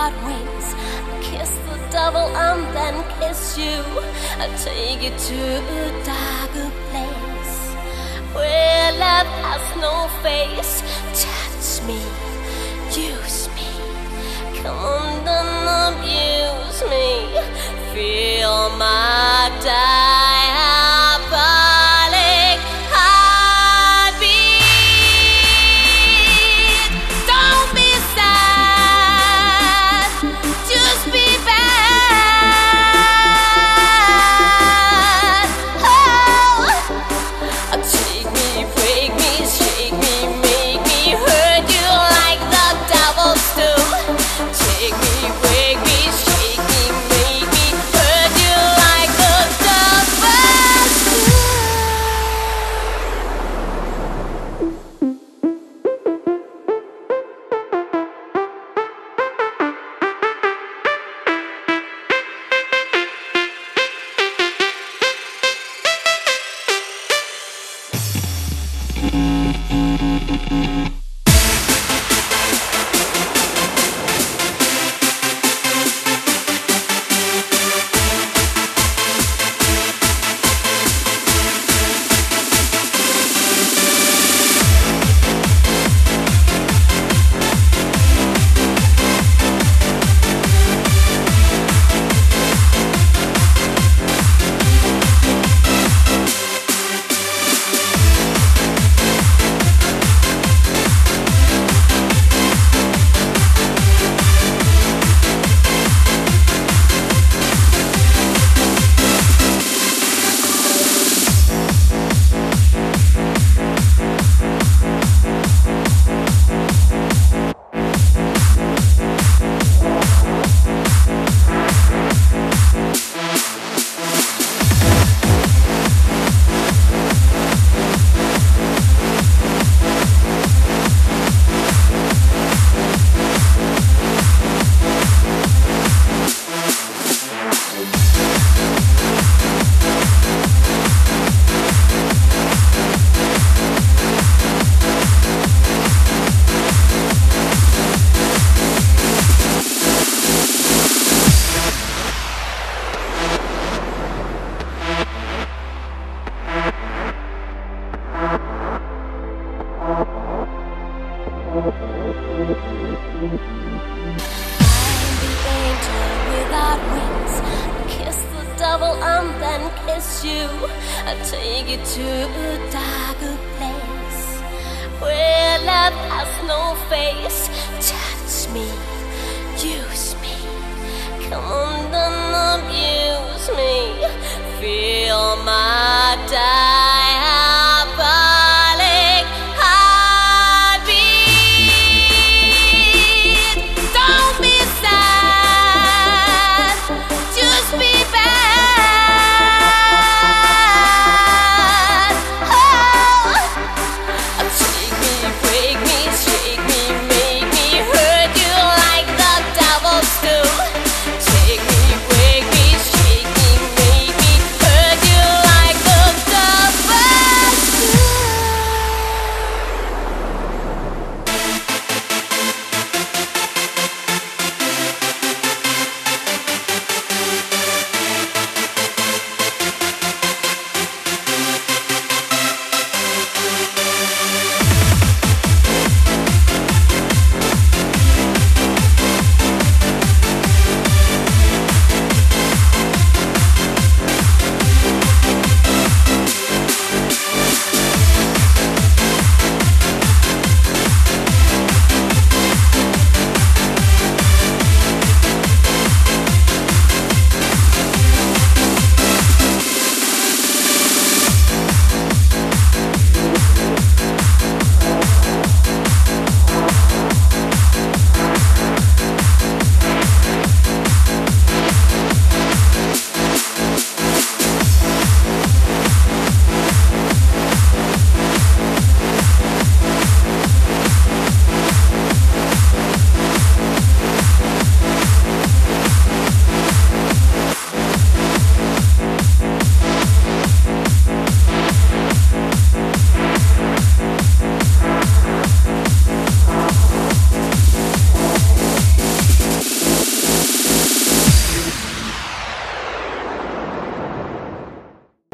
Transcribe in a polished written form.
without wings. Kiss the devil and then kiss you. I take you to a darker place where love has no face. Touch me, use me, come on, don't abuse me. Feel my diabolic heartbeat. Don't be sad, just be bad. Oh, take me, break me, shake me, make me hurt you like the devils do. Take me, break me, shake me, make me hurt you like the devils do. And then kiss you. I take you to a darker place where love has no face. Touch me, use me, come on, don't abuse me. Feel